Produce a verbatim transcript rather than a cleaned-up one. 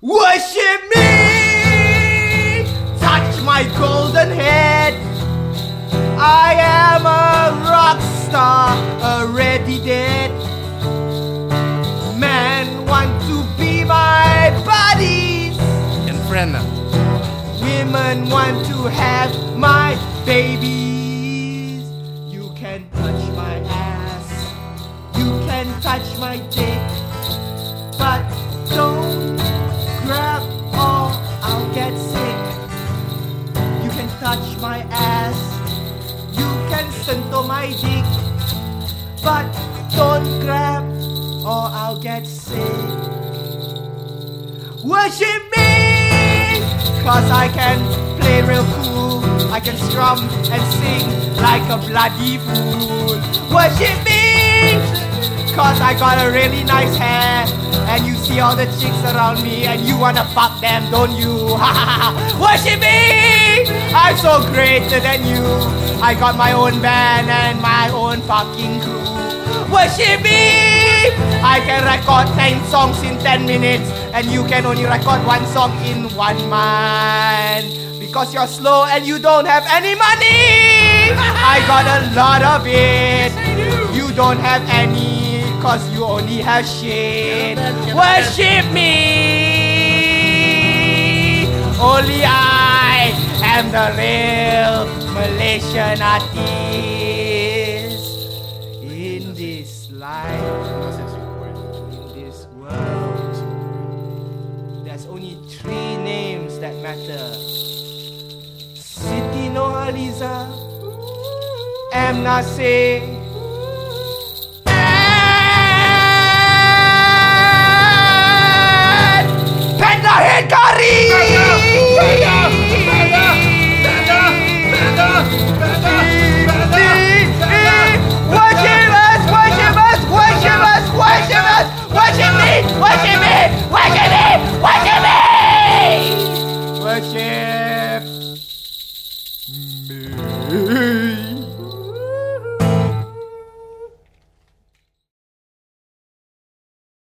Worship me, touch my golden head. I am a rock star, already dead. Men want to be my buddies, and friend. Women want to have my babies. You can touch my ass, you can touch my dick, but don't grab or I'll get sick. You can touch my ass, you can sentuh my dick, but don't grab or I'll get sick. Worship me, cause I can play real cool. I can strum and sing like a bloody fool. Worship me, cause I got a really nice hair. And you see all the chicks around me and you wanna fuck them, don't you? Worship me, I'm so greater than you. I got my own band and my own fucking crew. Worship me, I can record ten songs in ten minutes and you can only record one song in one month. Because you're slow and you don't have any money. I got a lot of it. You don't have any, cause you only have shit. Worship me, only I am the real Malaysian artist. In this life, in this world, there's only three names that matter: Siti Nurhaliza, M. Nasir,